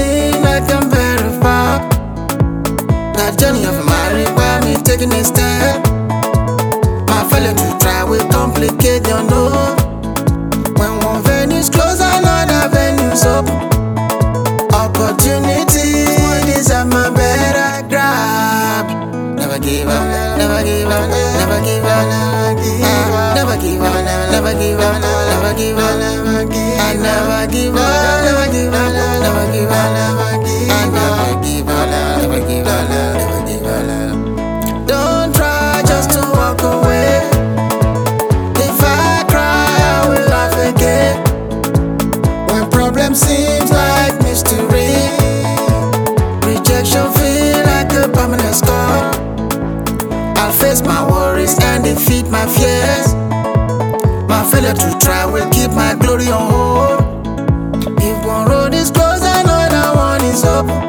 seem like I'm very far. That journey of marriage by me taking a step. My failure to try will complicate your know. When one venue's closed, another venue's open. Opportunities deserve my better grab. Never give up, never give up, never give up, never give up, never give up, never give up, never give up, I never give up, never give up, never give up, I never give up, never give up, never give up. Don't try just to walk away. If I cry, I will laugh again. When problem seems like mystery, rejection feel like a permanent scar. I'll face my worries and defeat my fears. My failure to try will keep my glory on hold. If one road is closed, another one is open.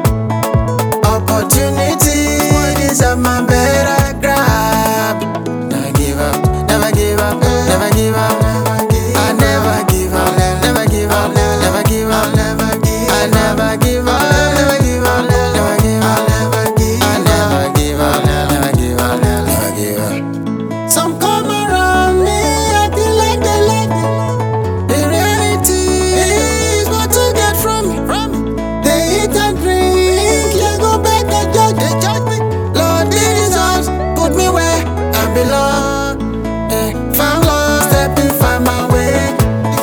Opportunity deserve my better grab. Never give up, never give up, never give up. I never give up, never give up, never give up, never give up. I never give up, never give up, never give up, never give up. I never give up, never give up, never give up. Some come around me acting like they like me. The reality is what to get from me. They eat and drink, they go back and judge me. Lord, these arms put me where I belong. If I'm lost, help me find my way.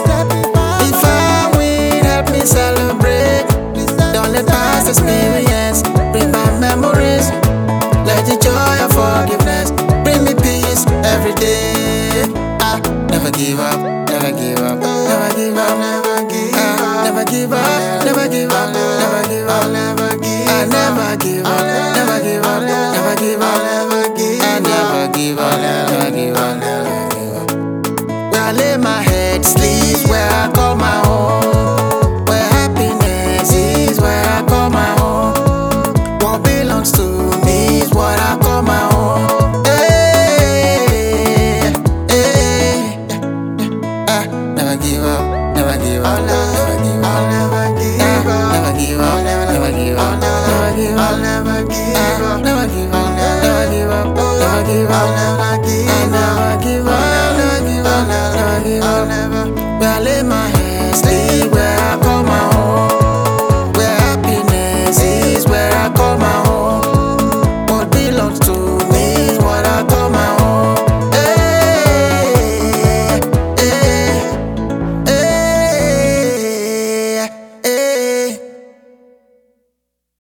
If I win, help me celebrate. Don't let past experience bring back memories. Let the joy of forgiveness bring me peace every day. I never give up, never give up, never give up, never give up, never give up, never give up, never give up, never give up. I never give up, never give up, never give up, never give up. I never give up, never give up, never give up. Where I lay my head, sleep where I call my home.